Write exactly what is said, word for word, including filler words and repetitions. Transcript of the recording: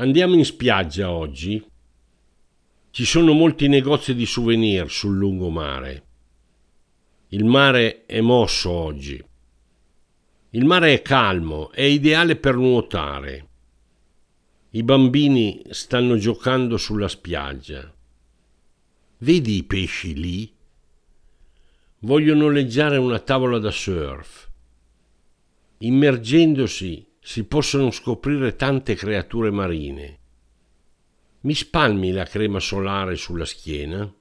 Andiamo in spiaggia oggi? Ci sono molti negozi di souvenir sul lungomare. Il mare è mosso oggi. Il mare è calmo, è ideale per nuotare. I bambini stanno giocando sulla spiaggia. Vedi i pesci lì? Voglio noleggiare una tavola da surf. Immergendosi si possono scoprire tante creature marine. Mi spalmi la crema solare sulla schiena?